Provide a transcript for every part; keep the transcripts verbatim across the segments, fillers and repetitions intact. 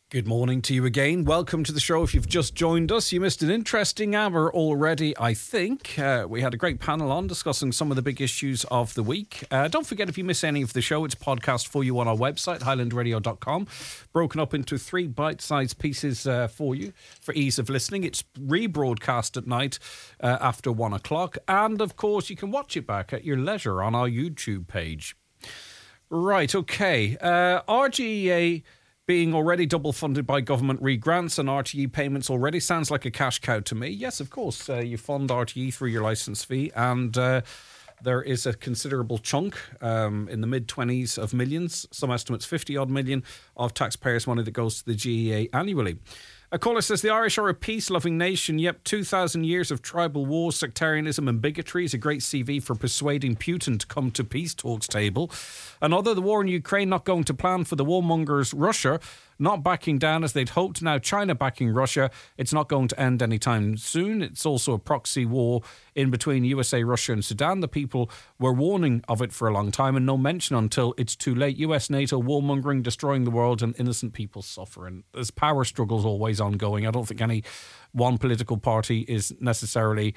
Good morning to you again. Welcome to the show. If you've just joined us, you missed an interesting hour already, I think. Uh, we had a great panel on discussing some of the big issues of the week. Uh, don't forget, if you miss any of the show, it's podcast for you on our website, highland radio dot com, broken up into three bite-sized pieces uh, for you for ease of listening. It's rebroadcast at night uh, after one o'clock. And, of course, you can watch it back at your leisure on our YouTube page. Right, okay. Uh, R G E A... being already double funded by government re-grants and R T E payments already sounds like a cash cow to me. Yes, of course, uh, you fund R T E through your licence fee, and uh, there is a considerable chunk um, in the mid-twenties of millions, some estimates fifty-odd million of taxpayers' money that goes to the G E A annually. A caller says the Irish are a peace-loving nation, yep, two thousand years of tribal wars, sectarianism and bigotry is a great C V for persuading Putin to come to peace talks table. Another, the war in Ukraine not going to plan for the warmongers Russia, not backing down as they'd hoped. Now China backing Russia. It's not going to end anytime soon. It's also a proxy war in between U S A, Russia and Sudan. The people were warning of it for a long time and no mention until it's too late. U S, NATO, warmongering, destroying the world and innocent people suffering. There's power struggles always ongoing. I don't think any one political party is necessarily...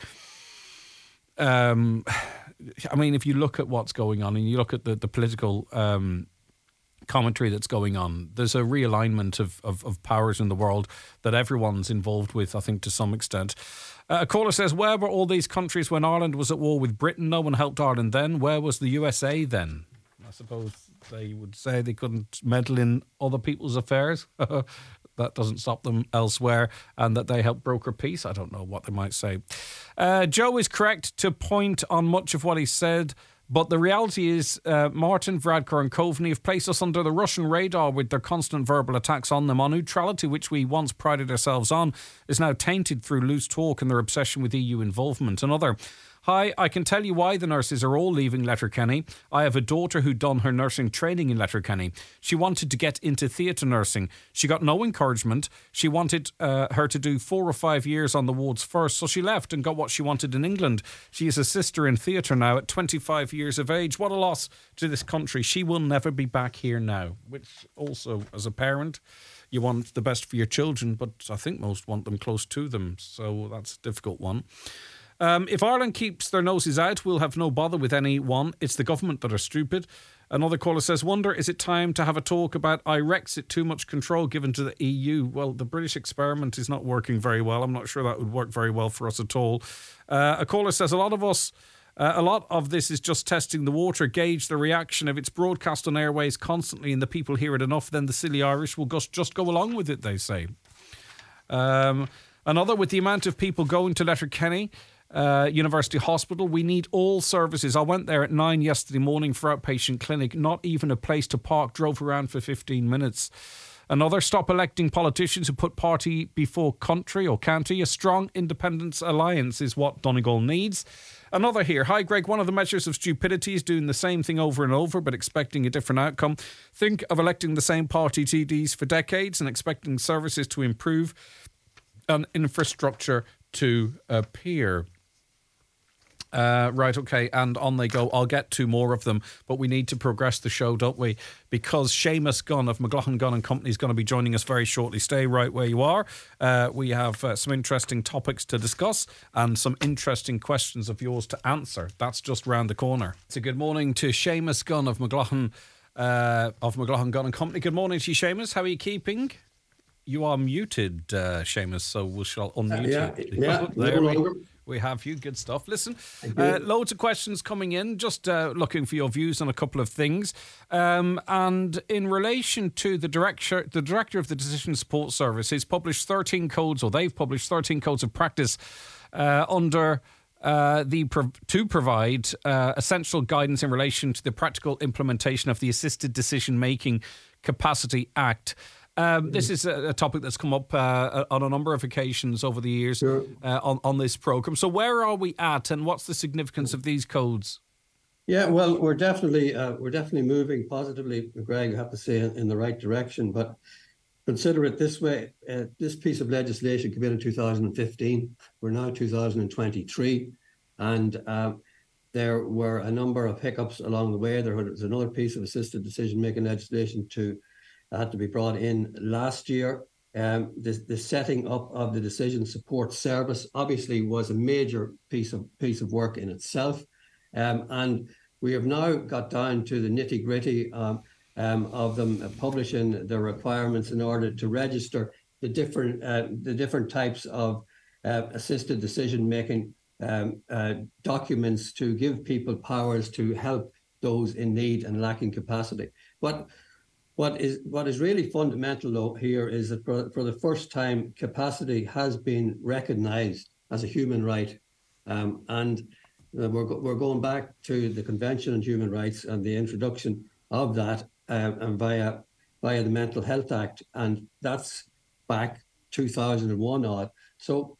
Um, I mean, if you look at what's going on and you look at the, the political... Um, commentary that's going on, there's a realignment of, of, of powers in the world that everyone's involved with, I think, to some extent. Uh, a caller says, where were all these countries when Ireland was at war with Britain? No one helped Ireland then. Where was the U S A then? I suppose they would say they couldn't meddle in other people's affairs. That doesn't stop them elsewhere, and that they help broker peace. I don't know what they might say. Uh, Joe is correct to point on much of what he said. But the reality is, uh, Martin, Varadkar and Coveney have placed us under the Russian radar with their constant verbal attacks on them. Our neutrality, which we once prided ourselves on, is now tainted through loose talk and their obsession with E U involvement. Another, hi, I can tell you why the nurses are all leaving Letterkenny. I have a daughter who'd done her nursing training in Letterkenny. She wanted to get into theatre nursing. She got no encouragement. She wanted uh, her to do four or five years on the wards first, so she left and got what she wanted in England. She is a sister in theatre now at twenty-five years of age. What a loss to this country. She will never be back here now, which also, as a parent, you want the best for your children, but I think most want them close to them, so that's a difficult one. Um, if Ireland keeps their noses out, we'll have no bother with anyone. It's the government that are stupid. Another caller says, wonder, is it time to have a talk about Irexit, too much control given to the E U? Well, the British experiment is not working very well. I'm not sure that would work very well for us at all. Uh, a caller says, a lot of us, uh, a lot of this is just testing the water, gauge the reaction. If it's broadcast on airways constantly and the people hear it enough, then the silly Irish will just, just go along with it, they say. Um, another, with the amount of people going to Letterkenny, Uh, University Hospital, we need all services. I went there at nine yesterday morning for outpatient clinic, not even a place to park, drove around for fifteen minutes. Another, stop electing politicians who put party before country or county. A strong independence alliance is what Donegal needs. Another here, hi Greg, one of the measures of stupidity is doing the same thing over and over but expecting a different outcome. Think of electing the same party T Ds for decades and expecting services to improve and infrastructure to appear. Uh, right, okay, and on they go. I'll get two more of them, but we need to progress the show, don't we? Because Seamus Gunn of McLaughlin Gunn and Company is going to be joining us very shortly. Stay right where you are. Uh, we have uh, some interesting topics to discuss and some interesting questions of yours to answer. That's just round the corner. So good morning to Seamus Gunn of McLaughlin, uh, of McLaughlin Gunn and Company. Good morning to you, Seamus. How are you keeping? You are muted, uh, Seamus, so we shall unmute uh, yeah, you. Yeah, there we, we have you. Good stuff. Listen, uh, loads of questions coming in, just uh, looking for your views on a couple of things. Um, and in relation to the director, the director of the Decision Support Service, he's published thirteen codes, or they've published thirteen codes of practice uh, under... Uh, the pro- to provide uh, essential guidance in relation to the practical implementation of the Assisted Decision Making Capacity Act. Um, this is a, a topic that's come up uh, on a number of occasions over the years Sure. uh, on, on this programme. So where are we at and what's the significance of these codes? Yeah, well, we're definitely uh, we're definitely moving positively, Greg, I have to say, in, in the right direction. But consider it this way, uh, this piece of legislation came in in two thousand fifteen. We're now two thousand twenty-three. And uh, there were a number of hiccups along the way. There was another piece of assisted decision-making legislation to had to be brought in last year. Um, the, the setting up of the decision support service obviously was a major piece of piece of work in itself, um, and we have now got down to the nitty gritty um, um, of them publishing the requirements in order to register the different uh, the different types of uh, assisted decision making um, uh, documents to give people powers to help those in need and lacking capacity. But What is what is really fundamental though here is that for, for the first time, capacity has been recognised as a human right, um, and uh, we're go, we're going back to the Convention on Human Rights and the introduction of that, uh, and via via the Mental Health Act, and that's back two thousand one odd. So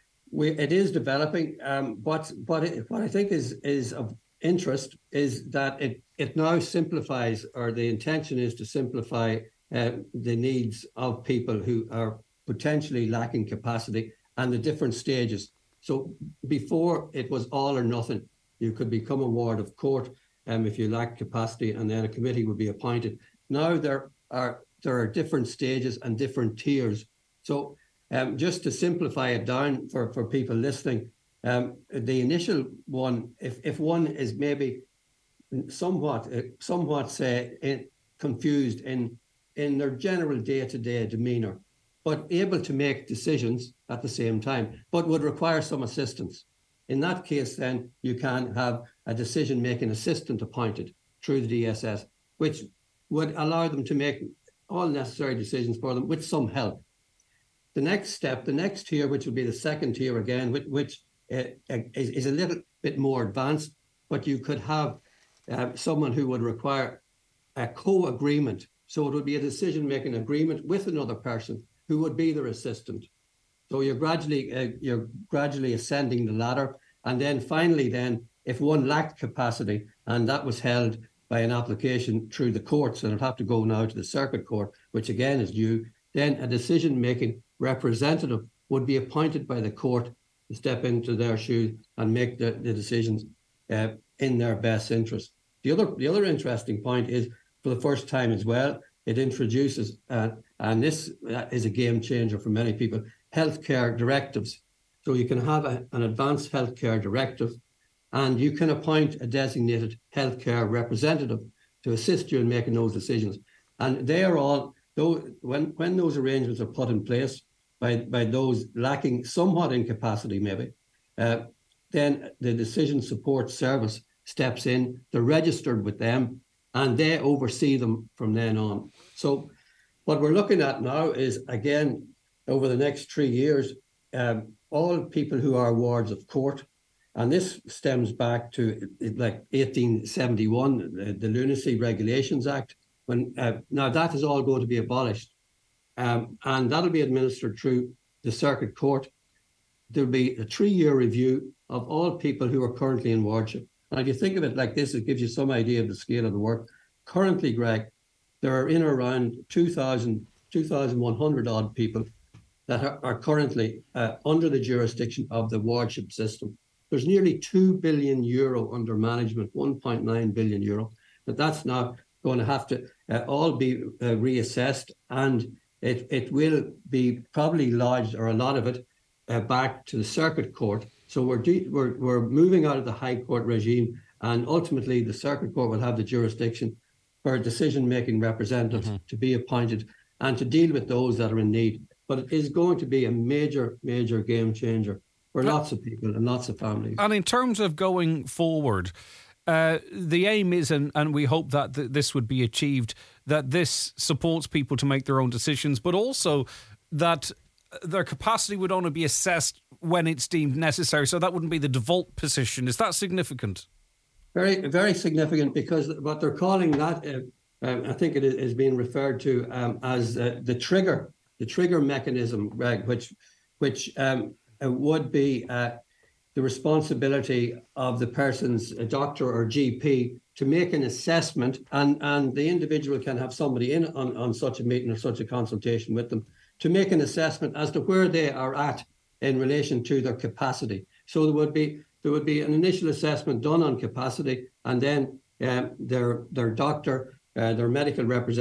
we it is developing. Um, but but it, what I think is is of interest is that it it now simplifies, or the intention is to simplify uh, the needs of people who are potentially lacking capacity and the different stages. So before it was all or nothing. You could become a ward of court um, if you lack capacity, and then a committee would be appointed. Now there are there are different stages and different tiers. So um, just to simplify it down for, for people listening, um, the initial one, if, if one is maybe somewhat, somewhat say, in, confused in, in their general day-to-day demeanour, but able to make decisions at the same time, but would require some assistance. In that case, then you can have a decision-making assistant appointed through the D S S, which would allow them to make all necessary decisions for them with some help. The next step, the next tier, which will be the second tier again, which, which uh, is, is a little bit more advanced, but you could have uh, someone who would require a co-agreement. So it would be a decision-making agreement with another person who would be their assistant. So you're gradually uh, you're gradually ascending the ladder, and then finally, then if one lacked capacity and that was held by an application through the courts, and it'd have to go now to the circuit court, which again is due, then a decision-making representative would be appointed by the court to step into their shoes and make the, the decisions uh, in their best interest. The other the other interesting point is, for the first time as well, it introduces, uh, and this is a game changer for many people, healthcare directives. So you can have a, an advanced healthcare directive, and you can appoint a designated healthcare representative to assist you in making those decisions. And they are all, though, when, when those arrangements are put in place by, by those lacking somewhat in capacity maybe, uh, then the decision support service steps in, they're registered with them, and they oversee them from then on. So what we're looking at now is, again, over the next three years, um, all people who are wards of court, and this stems back to like eighteen seventy-one, the, the Lunacy Regulations Act, when uh, now that is all going to be abolished, um, and that'll be administered through the circuit court. There'll be a three-year review of all people who are currently in wardship. And if you think of it like this, it gives you some idea of the scale of the work. Currently, Greg, there are in around two thousand, two thousand one hundred odd people that are, are currently uh, under the jurisdiction of the wardship system. There's nearly two billion euro under management, one point nine billion euro, but that's now going to have to uh, all be uh, reassessed, and it, it will be probably lodged, or a lot of it, uh, back to the circuit court. So we're, de- we're we're moving out of the high court regime, and ultimately the circuit court will have the jurisdiction for decision-making representatives mm-hmm. to be appointed and to deal with those that are in need. But it is going to be a major, major game changer for lots of people and lots of families. And in terms of going forward, uh, the aim is, and, and we hope that th- this would be achieved, that this supports people to make their own decisions, but also that their capacity would only be assessed when it's deemed necessary. So that wouldn't be the default position. Is that significant? Very, very significant, because what they're calling that, uh, um, I think it is being referred to um, as uh, the trigger, the trigger mechanism, Greg, which, which um, uh, would be uh, the responsibility of the person's uh, doctor or G P to make an assessment, and, and the individual can have somebody in on, on such a meeting or such a consultation with them to make an assessment as to where they are at in relation to their capacity. So there would be there would be an initial assessment done on capacity, and then um, their their doctor, uh, their medical representative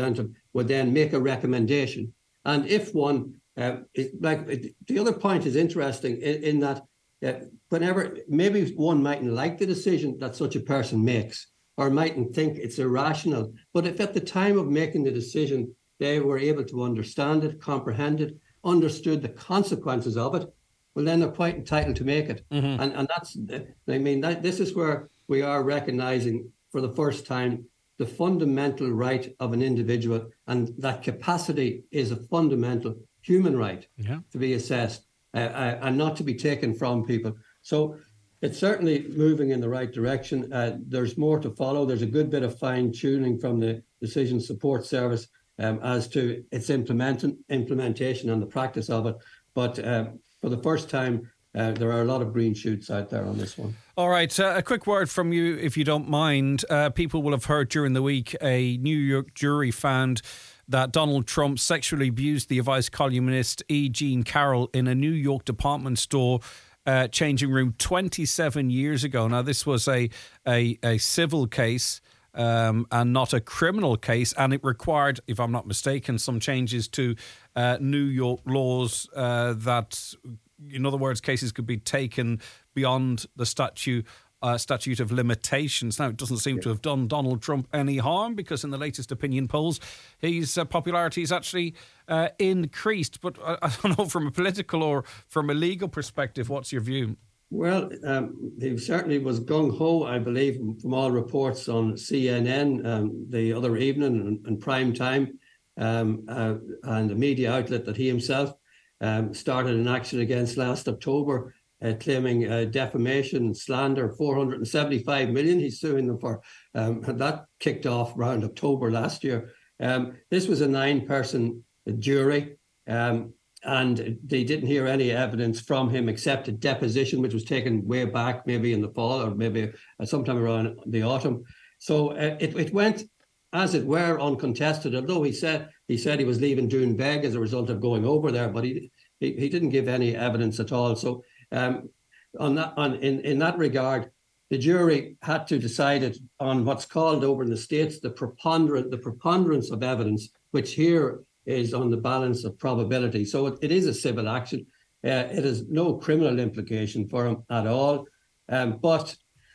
would then make a recommendation. And if one, uh, it, like it, the other point is interesting in, in that uh, whenever maybe one mightn't like the decision that such a person makes, or mightn't think it's irrational, but if at the time of making the decision they were able to understand it, comprehend it, understood the consequences of it, well, then they're quite entitled to make it. Mm-hmm. And and that's, I mean, that, this is where we are recognizing for the first time the fundamental right of an individual, and that capacity is a fundamental human right yeah. to be assessed uh, uh, and not to be taken from people. So it's certainly moving in the right direction. Uh, there's more to follow. There's a good bit of fine tuning from the Decision Support Service um, as to its implement- implementation and the practice of it. But uh, for the first time, uh, there are a lot of green shoots out there on this one. All right, uh, a quick word from you, if you don't mind. Uh, people will have heard during the week a New York jury found that Donald Trump sexually abused the Vice columnist E. Jean Carroll in a New York department store Uh, changing room twenty-seven years ago. Now, this was a a, a civil case um, and not a criminal case, and it required, if I'm not mistaken, some changes to uh, New York laws uh, that, in other words, cases could be taken beyond the statute Uh, statute of limitations. Now, it doesn't seem to have done Donald Trump any harm, because in the latest opinion polls, his uh, popularity has actually uh, increased. But I, I don't know, from a political or from a legal perspective, what's your view? Well, um, he certainly was gung-ho, I believe, from all reports on C N N um, the other evening and, and prime time, um, uh, and the media outlet that he himself um, started an action against last October, Uh, claiming uh, defamation, slander, four hundred seventy-five million. He's suing them for. Um, that kicked off around October last year. Um, this was a nine-person jury, um, and they didn't hear any evidence from him except a deposition, which was taken way back, maybe in the fall or maybe sometime around the autumn. So uh, it it went, as it were, uncontested. Although he said he said he was leaving Doonbeg as a result of going over there, but he he, he didn't give any evidence at all. So. Um, on that, on in, in that regard, the jury had to decide it on what's called over in the States the preponderance, the preponderance of evidence, which here is on the balance of probability. So it, it is a civil action. Uh, it has no criminal implication for him at all, um, but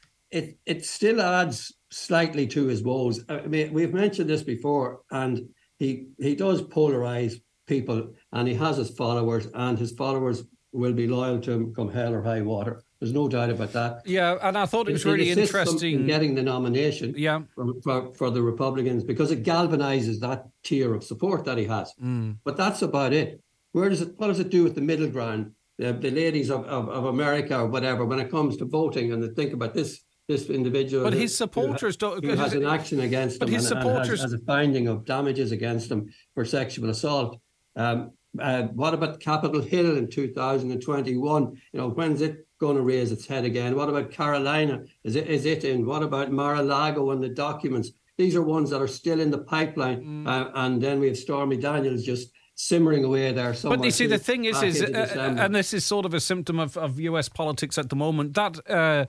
it it still adds slightly to his woes. I mean, we've mentioned this before, and he he does polarize people, and he has his followers, and his followers will be loyal to him come hell or high water. There's no doubt about that. Yeah, and I thought it was really interesting in getting the nomination yeah. for, for, for the Republicans, because it galvanizes that tier of support that he has. Mm. But that's about it. Where does it? What does it do with the middle ground, the, the ladies of, of, of America or whatever, when it comes to voting, and they think about this this individual? But his supporters who, don't. Who has an action against but him his and, supporters and has, has a finding of damages against him for sexual assault. Um, Uh, what about Capitol Hill in two thousand twenty-one? You know, when's it going to raise its head again? What about Carolina? Is it is it in? What about Mar-a-Lago and the documents? These are ones that are still in the pipeline. Mm. Uh, and then we have Stormy Daniels just simmering away there somewhere. But you see, the thing is, is uh, and this is sort of a symptom of, of U S politics at the moment, that uh,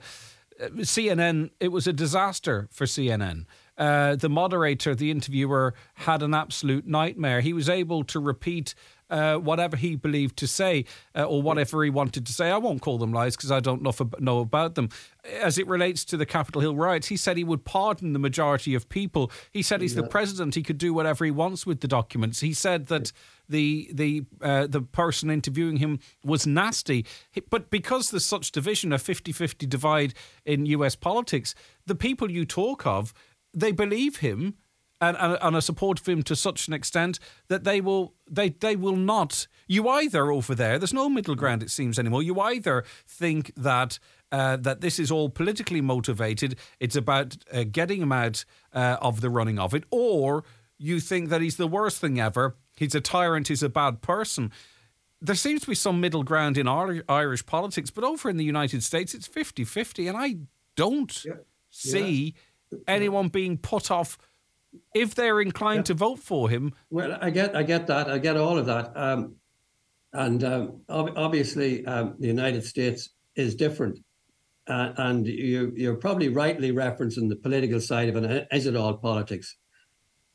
C N N, it was a disaster for C N N. Uh, the moderator, the interviewer, had an absolute nightmare. He was able to repeat uh, whatever he believed to say uh, or whatever he wanted to say. I won't call them lies because I don't know, know about them. As it relates to the Capitol Hill riots, he said he would pardon the majority of people. He said he's yeah. the president. He could do whatever he wants with the documents. He said that the the uh, the person interviewing him was nasty. But because there's such division, a fifty-fifty divide in U S politics, the people you talk of, they believe him and, and, and are supportive of him to such an extent that they will they they will not. You either over there, there's no middle ground, it seems, anymore. You either think that uh, that this is all politically motivated, it's about uh, getting him out uh, of the running of it, or you think that he's the worst thing ever, he's a tyrant, he's a bad person. There seems to be some middle ground in Irish politics, but over in the United States, it's fifty-fifty, and I don't yeah. see... Yeah. anyone being put off if they're inclined yeah. to vote for him. Well, I get, I get that. I get all of that. Um, and um, ob- obviously, um, the United States is different. Uh, and you, you're probably rightly referencing the political side of it. Is it all politics?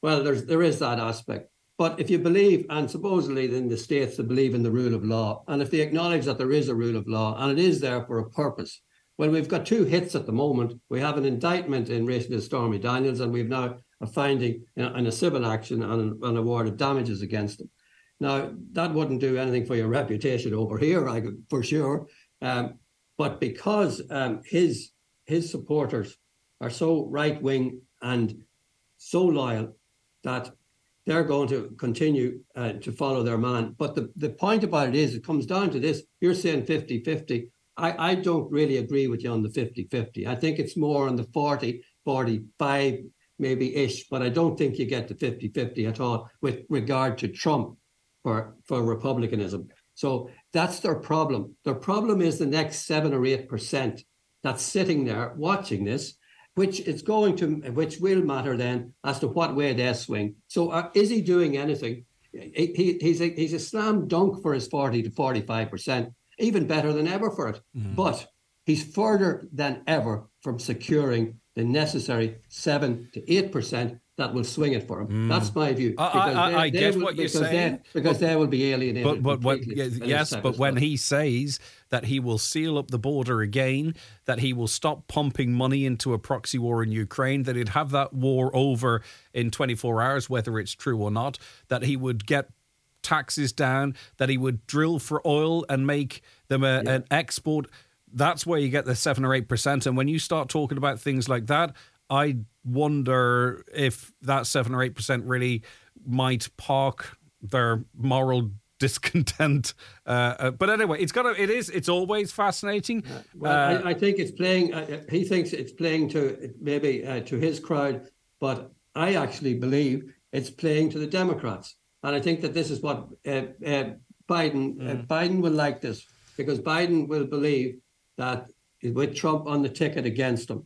Well, there's there is that aspect. But if you believe, and supposedly in the states they believe in the rule of law, and if they acknowledge that there is a rule of law and it is there for a purpose, well, we've got two hits at the moment. We have an indictment in relation to Stormy Daniels, and we've now a finding in a civil action and an award of damages against them. Now, that wouldn't do anything for your reputation over here, I could, for sure. Um, but because um, his his supporters are so right wing and so loyal that they're going to continue uh, to follow their man. But the, the point about it is, it comes down to this. You're saying fifty fifty. I, I don't really agree with you on the fifty fifty. I think it's more on the forty, forty-five maybe ish, but I don't think you get to fifty fifty at all with regard to Trump for, for republicanism. So that's their problem. Their problem is the next seven or eight percent that's sitting there watching this, which is going to, which will matter then as to what way they swing. So uh, is he doing anything? He, he, he's, a, he's a slam dunk for his forty to forty-five percent, even better than ever for it. Mm. But he's further than ever from securing the necessary seven to eight percent that will swing it for him. Mm. That's my view. I, I, they, I they get will, what you're saying. They, because but, they will be alienated. But, but what, yes, but when he says that he will seal up the border again, that he will stop pumping money into a proxy war in Ukraine, that he'd have that war over in twenty-four hours, whether it's true or not, that he would get taxes down, that he would drill for oil and make them a, yeah. an export. That's where you get the seven or eight percent. And when you start talking about things like that, I wonder if that seven or eight percent really might park their moral discontent. Uh, uh, but anyway, it's got to, it is, it's always fascinating. Uh, well, uh, I, I think it's playing, uh, he thinks it's playing to maybe uh, to his crowd, but I actually believe it's playing to the Democrats. And I think that this is what uh, uh, Biden, mm. uh, Biden will like this, because Biden will believe that with Trump on the ticket against him,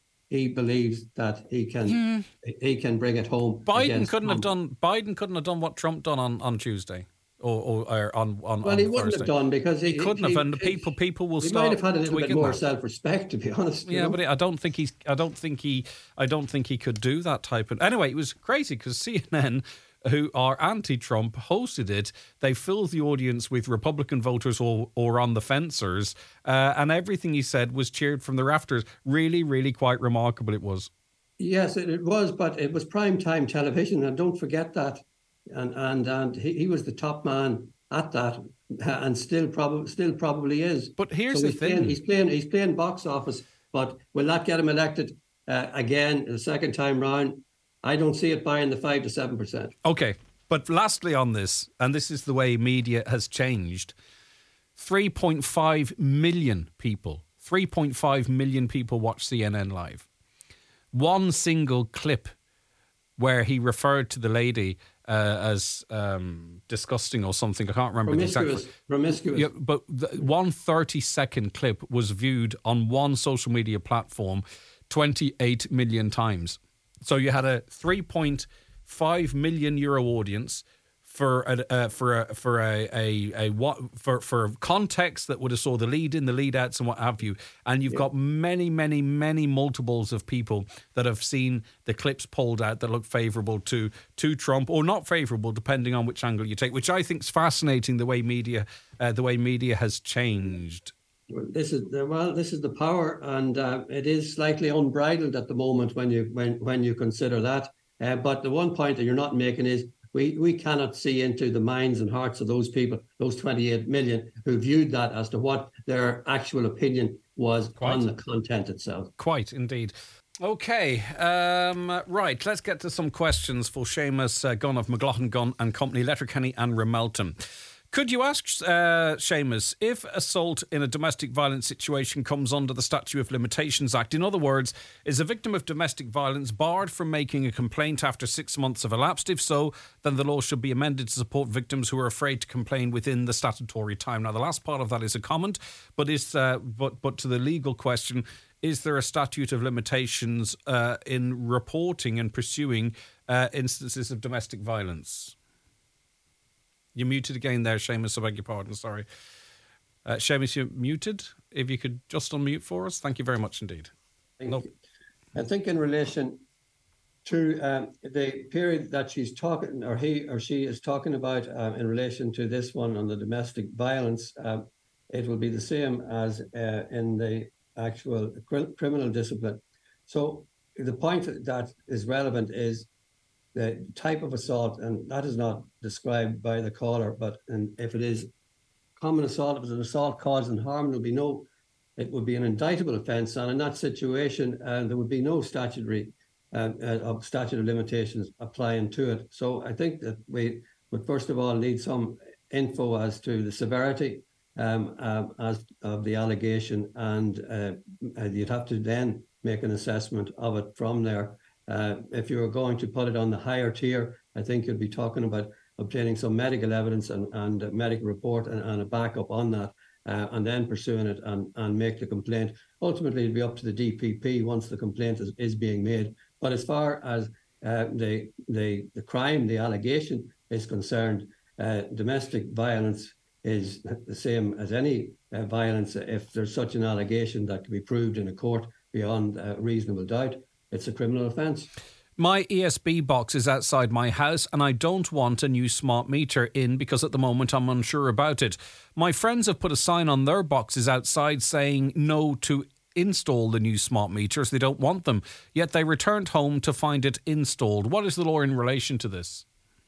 he believes that he can mm. he can bring it home. Biden couldn't Trump. have done Biden couldn't have done what Trump done on, on Tuesday or, or, or on on. Well, on he Thursday. wouldn't have done because he, he couldn't he, have, and the he, people people will he start. He might have had a little bit more that. self-respect, to be honest. Yeah, know? but I don't think he's. I don't think he. I don't think he could do that type of. Anyway, it was crazy because C N N, who are anti-Trump, hosted it. They filled the audience with Republican voters or, or on the fencers, uh, and everything he said was cheered from the rafters. Really, really quite remarkable it was. Yes, it, it was, but it was prime time television, and don't forget that. And and and he, he was the top man at that, and still probably still probably is. But here's so the he's thing: playing, he's playing he's playing box office, but will that get him elected uh, again the second time round? I don't see it buying the five to seven percent. Okay, but lastly on this, and this is the way media has changed. Three point five million people, three point five million people watch C N N Live. One single clip where he referred to the lady uh, as um, disgusting or something. I can't remember promiscuous, the exact. Promiscuous. Yeah, but the one thirty-second clip was viewed on one social media platform twenty-eight million times. So you had a three point five million euro audience for a uh, for a for a, a a what for for context that would have saw the lead in, the lead outs, and what have you. And you've yeah. got many, many, many multiples of people that have seen the clips pulled out that look favourable to to Trump or not favourable, depending on which angle you take. Which I think is fascinating. The way media uh, the way media has changed. Well, this is the, well, this is the power, and uh, it is slightly unbridled at the moment when you when when you consider that. Uh, but the one point that you're not making is we we cannot see into the minds and hearts of those people, those twenty-eight million who viewed that as to what their actual opinion was Quite. on the content itself. Quite indeed. Okay, um, right. Let's get to some questions for Seamus uh, Gunn of McLaughlin Gunn and Company, Letterkenny and Remelton. Could you ask uh, Seamus if assault in a domestic violence situation comes under the Statute of Limitations Act? In other words, is a victim of domestic violence barred from making a complaint after six months have elapsed? If so, then the law should be amended to support victims who are afraid to complain within the statutory time. Now, the last part of that is a comment, but is uh, but but to the legal question, is there a statute of limitations uh, in reporting and pursuing uh, instances of domestic violence? You're muted again there, Seamus. I beg your pardon. Sorry. Uh, Seamus, you're muted. If you could just unmute for us. Thank you very much indeed. Thank nope. you. I think in relation to um, the period that she's talking, or he or she is talking about uh, in relation to this one on the domestic violence, uh, it will be the same as uh, in the actual cr- criminal discipline. So the point that is relevant is the type of assault, and that is not described by the caller, but and if it is common assault, if it's an assault causing harm, there will be no, it would be an indictable offence, and in that situation, uh, there would be no statutory uh, uh, of statute of limitations applying to it. So I think that we would first of all need some info as to the severity um, uh, as of the allegation, and uh, you'd have to then make an assessment of it from there. Uh, if you were going to put it on the higher tier, I think you'd be talking about obtaining some medical evidence and, and a medical report and, and a backup on that, uh, and then pursuing it and, and make the complaint. Ultimately, it'll be up to the D P P once the complaint is, is being made. But as far as uh, the, the, the crime, the allegation is concerned, uh, domestic violence is the same as any uh, violence. If there's such an allegation that can be proved in a court beyond uh, reasonable doubt, it's a criminal offence. My E S B box is outside my house and I don't want a new smart meter in because at the moment I'm unsure about it. My friends have put a sign on their boxes outside saying no to install the new smart meters. They don't want them, yet they returned home to find it installed. What is the law in relation to this?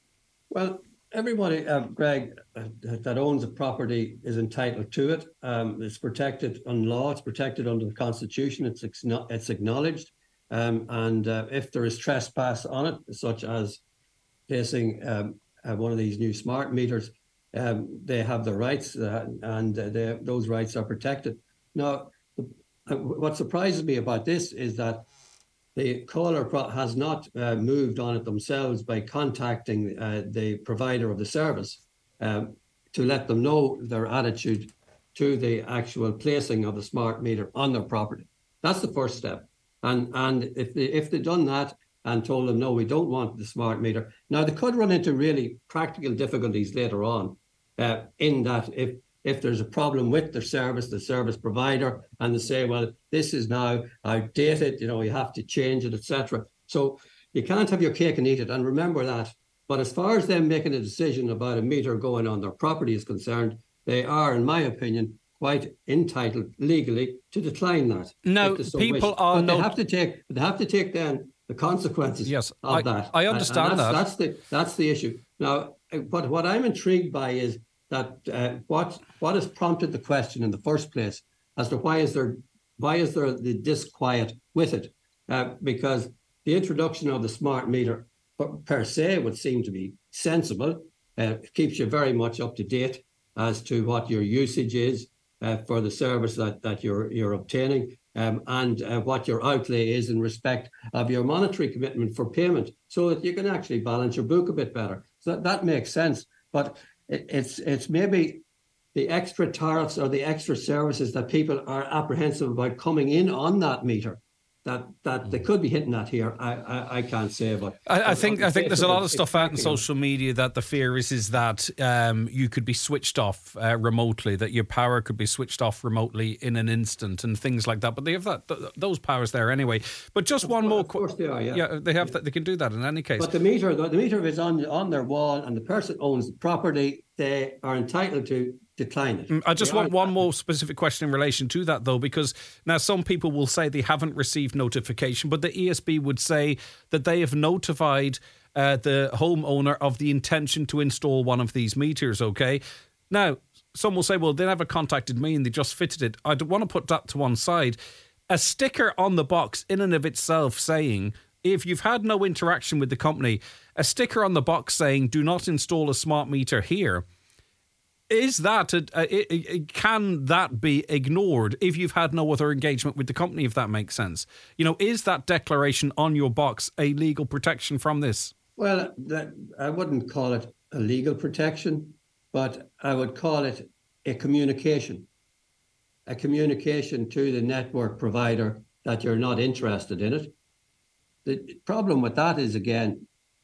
Well, everybody, uh, Greg, uh, that owns a property is entitled to it. Um, it's protected on law. It's protected under the Constitution. It's it's acknowledged. Um, and uh, if there is trespass on it, such as placing um, uh, one of these new smart meters, um, they have the rights, uh, and uh, they, those rights are protected. Now, uh, what surprises me about this is that the caller has not uh, moved on it themselves by contacting uh, the provider of the service um, to let them know their attitude to the actual placing of the smart meter on their property. That's the first step. And and if they, if they'd done that and told them, no, we don't want the smart meter. Now, they could run into really practical difficulties later on uh, in that if if there's a problem with the service, the service provider, and they say, well, this is now outdated, you know, you have to change it, et cetera. So you can't have your cake and eat it. And remember that. But as far as them making a decision about a meter going on their property is concerned, they are, in my opinion, quite entitled legally to decline that. No, so people wish. are but not. They have to take. They have to take then the consequences yes, of I, that. I understand and, and that. that's, That's the that's the issue. Now, but what I'm intrigued by is that uh, what what has prompted the question in the first place as to why is there why is there the disquiet with it? Uh, because the introduction of the smart meter per se would seem to be sensible. Uh, it keeps you very much up to date as to what your usage is uh, for the service that, that you're you're obtaining, um, and uh, what your outlay is in respect of your monetary commitment for payment, so that you can actually balance your book a bit better. So that, that makes sense. But it, it's it's maybe the extra tariffs or the extra services that people are apprehensive about coming in on that meter that that they could be hitting at here. I I, I can't say, but I, I think I think there's a lot of stuff out in practical. social media that the fear is is that um, you could be switched off uh, remotely, that your power could be switched off remotely in an instant, and things like that. But they have that th- those powers there anyway. But just of one course, more, of course they are. Yeah, yeah, they have yeah. that. They can do that in any case. But the meter, the, the meter is on on their wall, and the person owns the property. They are entitled to decline it. I just they want one more specific question in relation to that, though, because now some people will say they haven't received notification, but the E S B would say that they have notified uh, the homeowner of the intention to install one of these meters, okay? Now, some will say, well, they never contacted me and they just fitted it. I want to put that to one side. A sticker on the box in and of itself saying, if you've had no interaction with the company, a sticker on the box saying, do not install a smart meter here, is that, a, a, a, can that be ignored if you've had no other engagement with the company, if that makes sense? You know, is that declaration on your box a legal protection from this? Well, that, I wouldn't call it a legal protection, but I would call it a communication. A communication to the network provider that you're not interested in it. The problem with that is, again,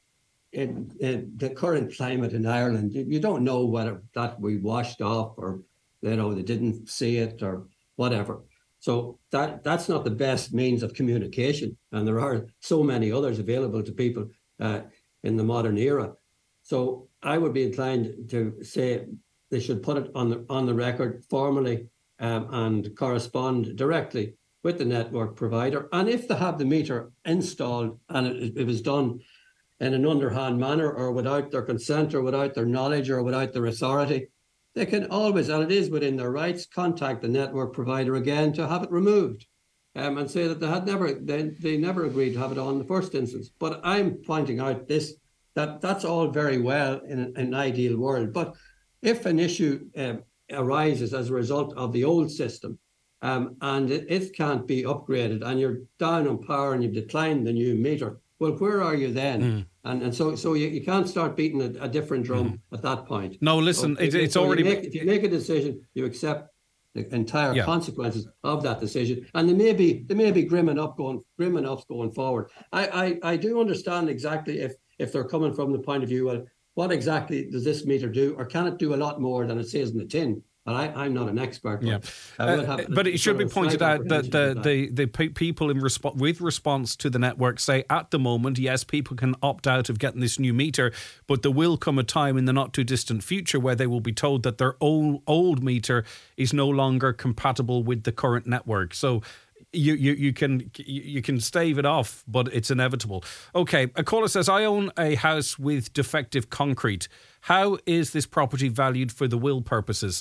in, in the current climate in Ireland, you, you don't know whether that we washed off or, you know, they didn't see it or whatever. So that that's not the best means of communication, and there are so many others available to people uh, in the modern era. So I would be inclined to say they should put it on the on the record formally um, and correspond directly with the network provider. And if they have the meter installed and it, it was done in an underhand manner or without their consent or without their knowledge or without their authority, they can always, and it is within their rights, contact the network provider again to have it removed um, and say that they had never, they, they never agreed to have it on in the first instance. But I'm pointing out this, that that's all very well in an, in an ideal world. But if an issue um, arises as a result of the old system um, and it, it can't be upgraded and you're down on power and you've declined the new meter, well, where are you then? Mm. And and so so you, you can't start beating a, a different drum mm. at that point. No, listen, so it, it's so already... You make, if you make a decision, you accept the entire yeah. consequences of that decision. And they may be they may be grim enough going grim enough going forward. I, I, I do understand exactly if if they're coming from the point of view, well, what exactly does this meter do? Or can it do a lot more than it says in the tin? But I, I'm not an expert. But, yeah. uh, but it should be pointed out that the, that the, the people in resp- with response to the network say at the moment, yes, people can opt out of getting this new meter, but there will come a time in the not too distant future where they will be told that their old, old meter is no longer compatible with the current network. So You, you you can you can stave it off, but it's inevitable. Okay, a caller says, I own a house with defective concrete. How is this property valued for the will purposes?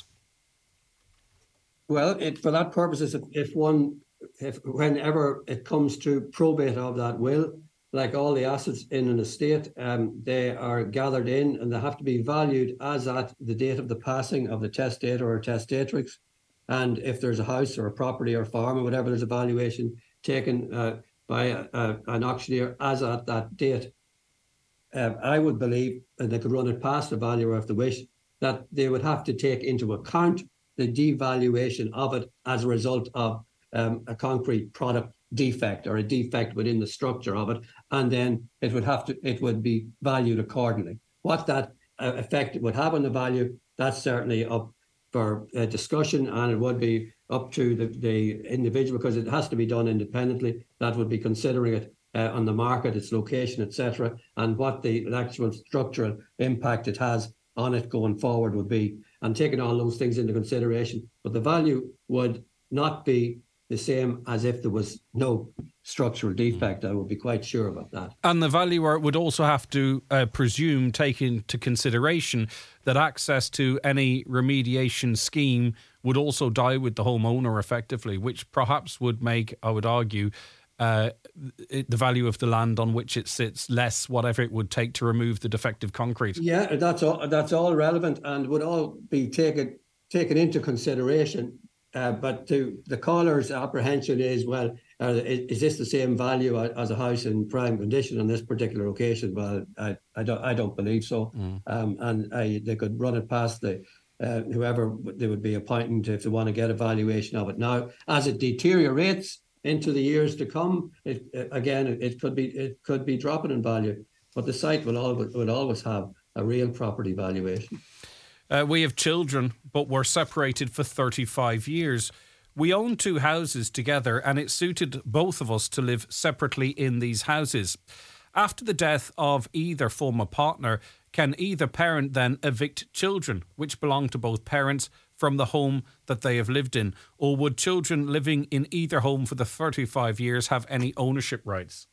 Well, it, for that purposes, if, if one, if whenever it comes to probate of that will, like all the assets in an estate, um, they are gathered in and they have to be valued as at the date of the passing of the testator or testatrix. And if there's a house or a property or farm or whatever, there's a valuation taken uh, by a, a, an auctioneer as at that date. Uh, I would believe, and they could run it past the valuer if they wish, that they would have to take into account the devaluation of it as a result of um, a concrete product defect or a defect within the structure of it, and then it would have to it would be valued accordingly. What that uh, effect it would have on the value, that's certainly up for uh, discussion, and it would be up to the, the individual because it has to be done independently. That would be considering it uh, on the market, its location, et cetera, and what the actual structural impact it has on it going forward would be, and taking all those things into consideration. But the value would not be the same as if there was no structural defect. I would be quite sure about that. And the valuer would also have to uh, presume, take into consideration that access to any remediation scheme would also die with the homeowner effectively, which perhaps would make, I would argue, uh, it, the value of the land on which it sits less, whatever it would take to remove the defective concrete. Yeah, that's all. That's all relevant and would all be taken taken into consideration. Uh, but to the caller's apprehension is, well, uh, is, is this the same value as a house in prime condition on this particular occasion? Well, I, I don't I don't believe so. Mm. Um, and I, they could run it past the uh, whoever they would be appointing to, if they want to get a valuation of it. Now, as it deteriorates into the years to come, it, again, it, it could be it could be dropping in value, but the site will always will always have a real property valuation. Uh, we have children, but we're separated for thirty-five years. We own two houses together, and it suited both of us to live separately in these houses. After the death of either former partner, can either parent then evict children, which belong to both parents, from the home that they have lived in? Or would children living in either home for the thirty-five years have any ownership rights?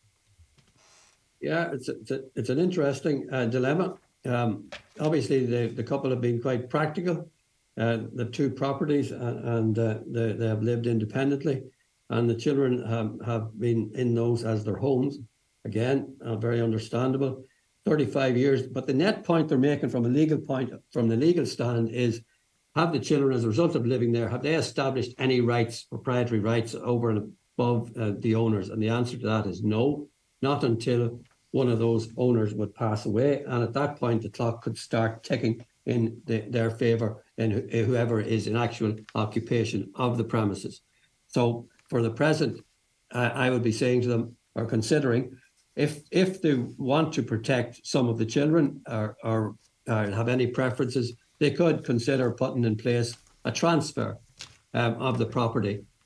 Yeah, it's a, it's, a, it's an interesting uh, dilemma. Um, obviously, the, the couple have been quite practical. Uh, the two properties, and, and uh, they, they have lived independently, and the children have, have been in those as their homes. Again, uh, very understandable. thirty-five years, but the net point they're making from a legal point, from the legal stand, is have the children, as a result of living there, have they established any rights, proprietary rights over and above uh, the owners? And the answer to that is no, not until one of those owners would pass away. And at that point, the clock could start ticking in the, their favour and wh- whoever is in actual occupation of the premises. So for the present, uh, I would be saying to them, or considering, if if they want to protect some of the children or, or, or have any preferences, they could consider putting in place a transfer um, of the property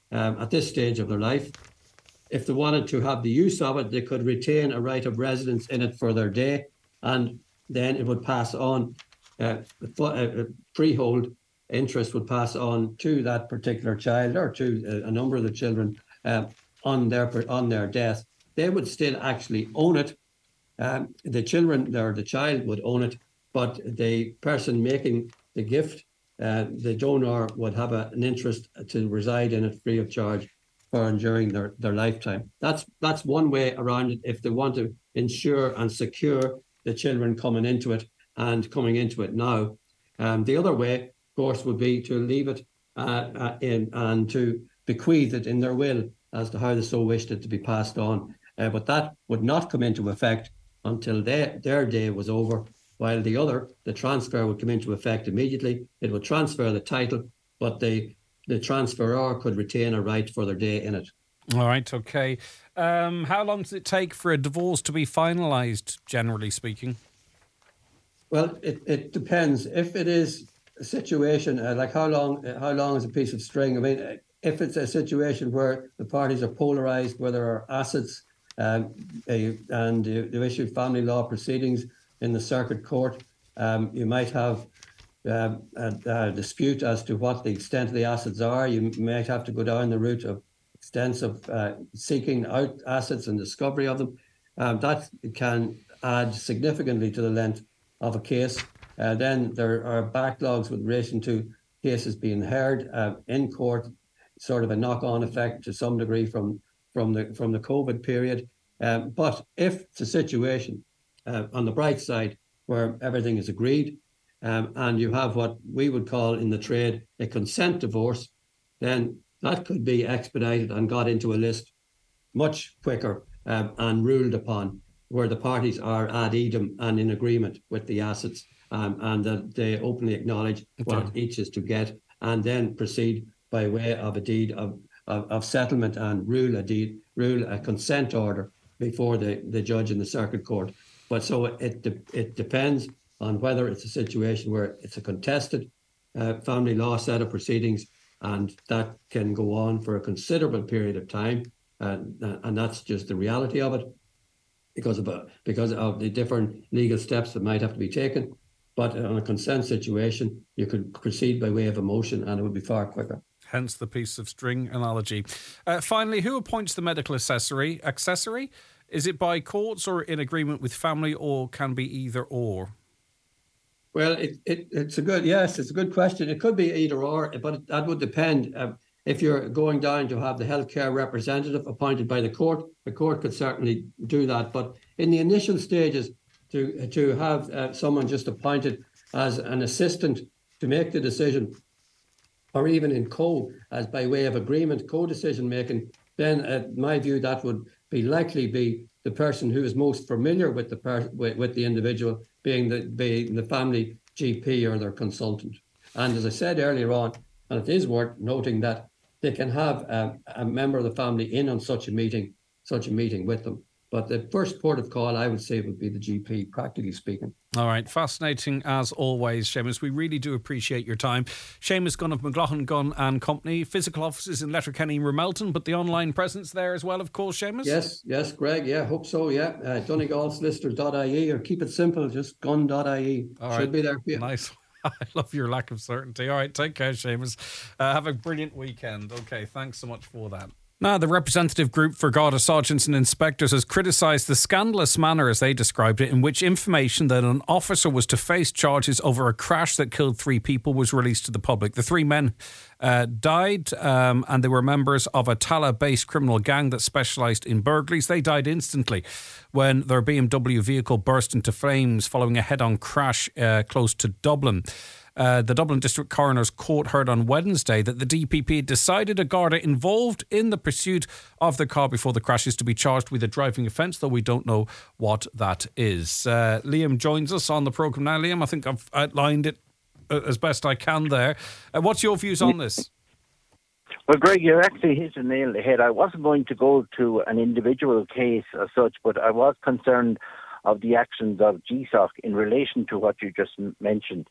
um, at this stage of their life. If they wanted to have the use of it, they could retain a right of residence in it for their day, and then it would pass on, uh, the freehold interest would pass on to that particular child or to a, a number of the children uh, on their on their death. They would still actually own it. Um, the children or the child would own it, but the person making the gift, uh, the donor, would have a, an interest to reside in it free of charge for during their, their lifetime. That's that's one way around it if they want to ensure and secure the children coming into it and coming into it now. Um, the other way, of course, would be to leave it uh, uh, in and to bequeath it in their will as to how they so wished it to be passed on. Uh, but that would not come into effect until they, their day was over, while the other, the transfer, would come into effect immediately. It would transfer the title, but the the transferor could retain a right for their day in it. All right, okay. Um, how long does it take for a divorce to be finalised, generally speaking? Well, it, it depends. If it is a situation uh, like how long how long is a piece of string? I mean, if it's a situation where the parties are polarised, where there are assets um, a, and the issue family law proceedings in the circuit court, um, you might have Um, a, a dispute as to what the extent of the assets are. You might have to go down the route of extensive uh, seeking out assets and discovery of them. Um, that can add significantly to the length of a case. Uh, then there are backlogs with relation to cases being heard uh, in court, sort of a knock-on effect to some degree from from the from the COVID period. Um, but if it's a situation uh, on the bright side where everything is agreed, Um, and you have what we would call in the trade a consent divorce, then that could be expedited and got into a list much quicker um, and ruled upon, where the parties are ad idem and in agreement with the assets, um, and that they openly acknowledge okay. what each is to get, and then proceed by way of a deed of, of, of settlement and rule a deed, rule a consent order before the, the judge in the circuit court. But so it de- it depends on whether it's a situation where it's a contested uh, family law set of proceedings, and that can go on for a considerable period of time, and and that's just the reality of it, because of a, because of the different legal steps that might have to be taken. But on a consent situation, you could proceed by way of a motion, and it would be far quicker. Hence the piece of string analogy. Uh, finally, who appoints the medical accessory? Accessory? Is it by courts or in agreement with family, or can be either or? Well, it, it it's a good yes, it's a good question. It could be either or, but it, that would depend. Uh, if you're going down to have the healthcare representative appointed by the court, the court could certainly do that. But in the initial stages, to to have uh, someone just appointed as an assistant to make the decision, or even in co as by way of agreement, co-decision making, then uh, my view that would be likely be the person who is most familiar with the per- with, with the individual, being the being the family G P or their consultant. And as I said earlier on, and it is worth noting that they can have a, a member of the family in on such a meeting, such a meeting with them. But the first port of call, I would say, would be the G P, practically speaking. All right. Fascinating as always, Seamus. We really do appreciate your time. Seamus Gunn of McLaughlin Gunn and Company. Physical offices in Letterkenny and Ramelton, but the online presence there as well, of course, Seamus? Yes, yes, Greg. Yeah, hope so, yeah. Uh, Donegal Solicitors dot I E, or keep it simple, just gun dot I E. All Should right. be there for you. Nice. I love your lack of certainty. All right, take care, Seamus. Uh, have a brilliant weekend. Okay, thanks so much for that. Now, the representative group for Garda Sergeants and Inspectors has criticised the scandalous manner, as they described it, in which information that an officer was to face charges over a crash that killed three people was released to the public. The three men uh, died um, and they were members of a Tallaght-based criminal gang that specialised in burglaries. They died instantly when their B M W vehicle burst into flames following a head-on crash uh, close to Dublin. Uh, the Dublin District Coroner's Court heard on Wednesday that the D P P decided a Garda involved in the pursuit of the car before the crash is to be charged with a driving offence, though we don't know what that is. Uh, Liam joins us on the programme now. Liam, I think I've outlined it as best I can there. Uh, what's your views on this? Well, Greg, you actually hit the nail on the head. I wasn't going to go to an individual case as such, but I was concerned of the actions of G S O C in relation to what you just mentioned.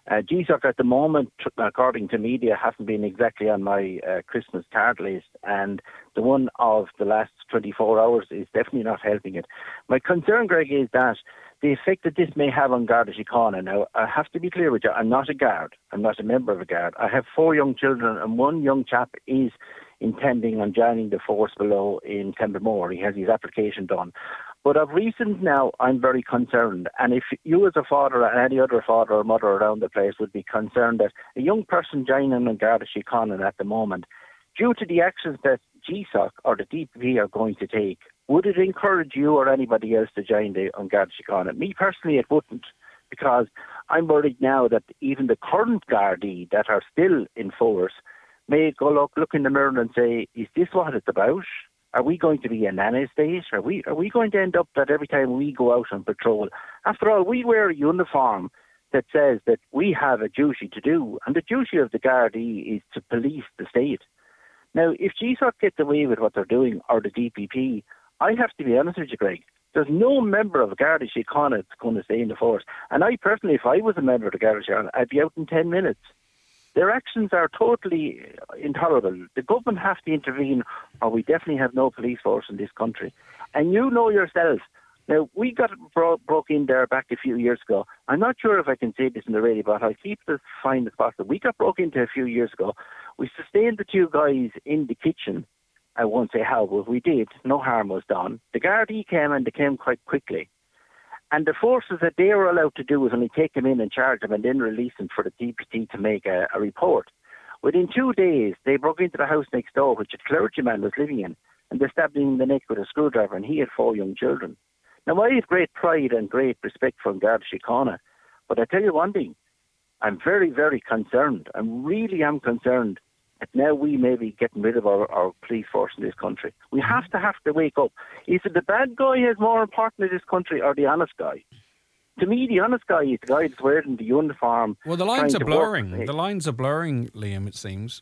Uh, G S O C at the moment, according to media, hasn't been exactly on my uh, Christmas card list, and the one of the last twenty-four hours is definitely not helping it. My concern, Greg, is that the effect that this may have on Garda Síochána. Now, I have to be clear with you, I'm not a guard. I'm not a member of a guard. I have four young children, and one young chap is intending on joining the force below in Tembermore. He has his application done. But of recent now, I'm very concerned. And if you as a father and any other father or mother around the place would be concerned that a young person joining on Garda Síochána at the moment, due to the actions that G S O C or the D P P are going to take, would it encourage you or anybody else to join the on Garda Síochána? Me personally, it wouldn't, because I'm worried now that even the current Gardaí that are still in force may go look, look in the mirror and say, is this what it's about? Are we going to be a nanny state? Are we are we going to end up that every time we go out on patrol? After all, we wear a uniform that says that we have a duty to do, and the duty of the Gardaí is to police the state. Now, if G S O C gets away with what they're doing, or the D P P, I have to be honest with you, Greg, there's no member of Garda Síochána that's going to stay in the force. And I personally, if I was a member of the Garda Síochána, I'd be out in ten minutes. Their actions are totally intolerable. The government have to intervene, or we definitely have no police force in this country. And you know yourself, now, we got bro- broke in there back a few years ago. I'm not sure if I can say this in the radio, but I'll keep this fine as possible. We got broke into a few years ago. We sustained the two guys in the kitchen. I won't say how, but we did. No harm was done. The Gardaí came, and they came quite quickly. And the forces that they were allowed to do was only take them in and charge them and then release them for the D P P to make a, a report. Within two days, they broke into the house next door, which a clergyman was living in, and they stabbed him in the neck with a screwdriver, and he had four young children. Now, I have great pride and great respect for Garda Síochána, but I tell you one thing, I'm very, very concerned. I really am concerned that now we may be getting rid of our, our police force in this country. We have to have to wake up. Is it the bad guy who's more important in this country, or the honest guy? To me, the honest guy is the guy that's wearing the uniform. Well, the lines are blurring. The lines are blurring, Liam, it seems,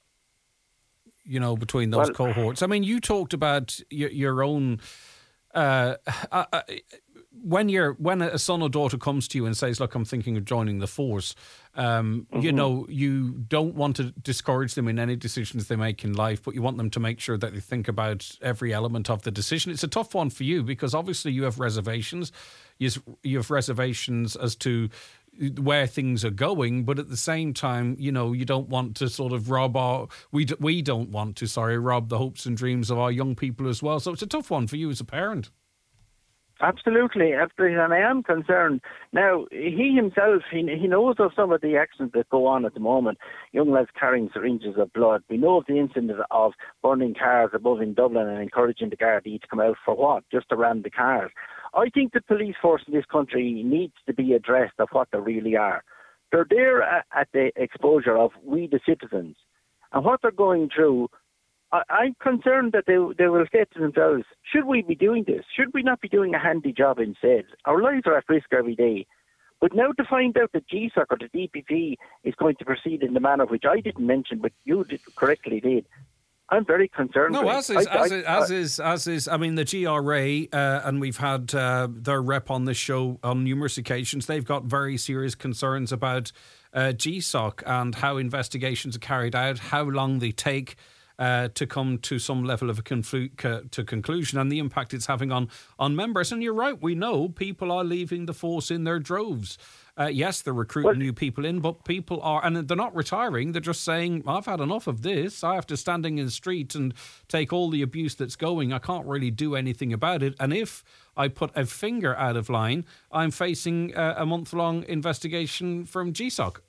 you know, between those well, cohorts. I mean, you talked about your, your own... Uh, uh, uh, when you're when a son or daughter comes to you and says, look, I'm thinking of joining the force, um, mm-hmm. you know, you don't want to discourage them in any decisions they make in life, but you want them to make sure that they think about every element of the decision. It's a tough one for you because obviously you have reservations. You you have reservations as to where things are going, but at the same time, you know, you don't want to sort of rob our, we, we don't want to, sorry, rob the hopes and dreams of our young people as well. So it's a tough one for you as a parent. Absolutely, absolutely, and I am concerned. Now, he himself, he, he knows of some of the actions that go on at the moment. Young lads carrying syringes of blood. We know of the incident of burning cars above in Dublin and encouraging the Gardaí to come out for what? Just to ram the cars. I think the police force in this country needs to be addressed of what they really are. They're there at, at the exposure of we the citizens. And what they're going through, I, I'm concerned that they they will say to themselves, should we be doing this? Should we not be doing a handy job instead? Our lives are at risk every day. But now to find out that G S O C or the D P P is going to proceed in the manner which I didn't mention, but you did, correctly did, I'm very concerned. No, as is, I, as, I, is, as is, as is, I mean, the G R A, uh, and we've had uh, their rep on this show on numerous occasions, they've got very serious concerns about uh, G S O C and how investigations are carried out, how long they take uh, to come to some level of a conflu- to conclusion, and the impact it's having on, on members. And you're right, we know people are leaving the force in their droves. Uh, yes, they're recruiting well, new people in, but people are, and they're not retiring, they're just saying, I've had enough of this. I have to standing in the street and take all the abuse that's going. I can't really do anything about it. And if I put a finger out of line, I'm facing a, a month-long investigation from G S O C.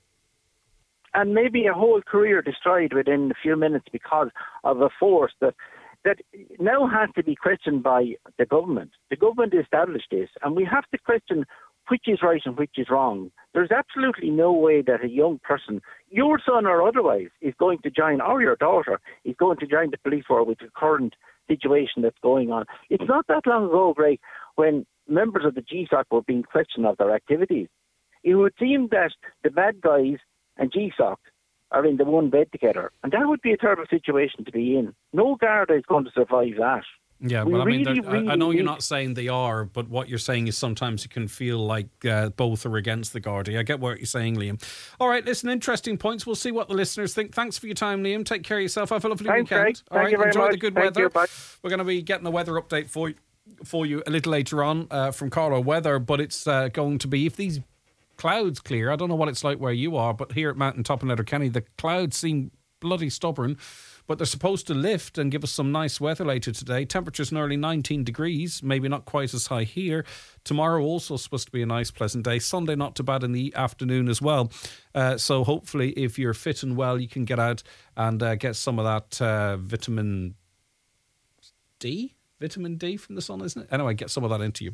And maybe a whole career destroyed within a few minutes because of a force that that now has to be questioned by the government. The government established this, and we have to question which is right and which is wrong. There's absolutely no way that a young person, your son or otherwise, is going to join, or your daughter, is going to join the police force with the current situation that's going on. It's not that long ago, Greg, when members of the G S O C were being questioned of their activities. It would seem that the bad guys and G S O C are in the one bed together, and that would be a terrible situation to be in. No Garda is going to survive that. Yeah, we well, I mean, really, they're- really I I know you're need- not saying they are, but what you're saying is sometimes it can feel like uh, both are against the Gardaí. I get what you're saying, Liam. All right, listen, interesting points. We'll see what the listeners think. Thanks for your time, Liam. Take care of yourself. Have a lovely Thanks, weekend. Greg. All Thank right, you very enjoy much. the good Thank weather. you. Bye. We're going to be getting a weather update for you, for you a little later on uh, from Carlo Weather, but it's uh, going to be, if these clouds clear, I don't know what it's like where you are, but here at Mountain Top in Letterkenny, the clouds seem bloody stubborn. But they're supposed to lift and give us some nice weather later today. Temperatures nearly nineteen degrees, maybe not quite as high here. Tomorrow also supposed to be a nice, pleasant day. Sunday not too bad in the afternoon as well. Uh, so hopefully if you're fit and well, you can get out and uh, get some of that uh, vitamin D? Vitamin D from the sun, isn't it? Anyway, get some of that into you.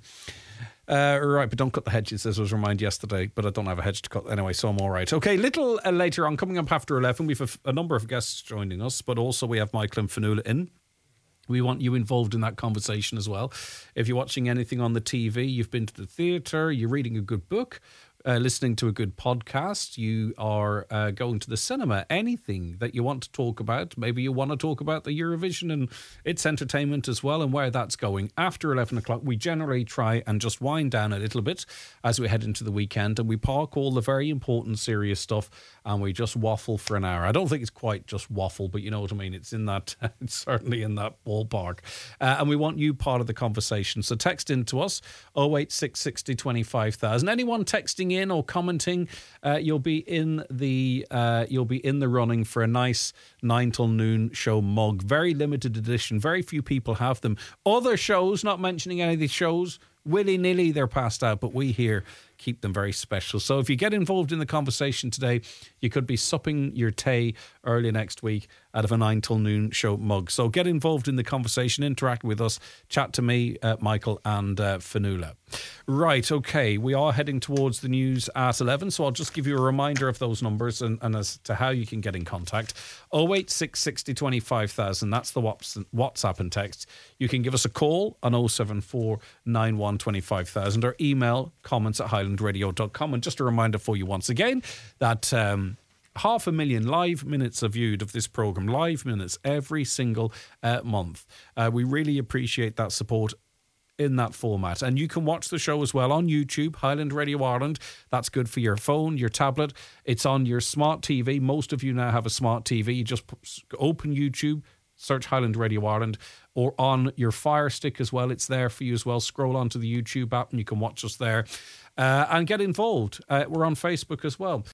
Uh, right, but don't cut the hedges, as I was reminded yesterday, but I don't have a hedge to cut anyway, so I'm all right. Okay, little uh, later on, coming up after eleven, we've a, a number of guests joining us, but also we have Michael and Fionnuala in. We want you involved in that conversation as well. If you're watching anything on the T V, you've been to the theatre, you're reading a good book, uh, listening to a good podcast, you are uh, going to the cinema, anything that you want to talk about. Maybe you want to talk about the Eurovision and its entertainment as well and where that's going. After eleven o'clock, we generally try and just wind down a little bit as we head into the weekend, and we park all the very important, serious stuff and we just waffle for an hour. I don't think it's quite just waffle, but you know what I mean. It's in that, it's certainly in that ballpark. Uh, and we want you part of the conversation. So text in to us, oh eight six sixty twenty-five thousand. Anyone texting in or commenting, uh, you'll be in the uh, you'll be in the running for a nice nine till noon show mug. Very limited edition. Very few people have them. Other shows, not mentioning any of these shows, willy-nilly they're passed out, but we here keep them very special. So if you get involved in the conversation today, you could be supping your tea early next week out of a nine till noon show mug. So get involved in the conversation, interact with us, chat to me, uh, Michael and uh, Fionnuala. Right, okay, we are heading towards the news at eleven, so I'll just give you a reminder of those numbers and, and as to how you can get in contact. oh eight six sixty twenty-five thousand, that's the WhatsApp and text. You can give us a call on oh seven four nine one twenty-five thousand or email comments at highland radio dot com. And just a reminder for you once again that um, half a million live minutes are viewed of this programme, live minutes every single uh, month. Uh, we really appreciate that support in that format. And you can watch the show as well on YouTube, Highland Radio Ireland. That's good for your phone, your tablet. It's on your smart T V. Most of you now have a smart T V. You just open YouTube, search Highland Radio Ireland, or on your Fire Stick as well. It's there for you as well. Scroll onto the YouTube app and you can watch us there uh, and get involved. Uh, we're on Facebook as well.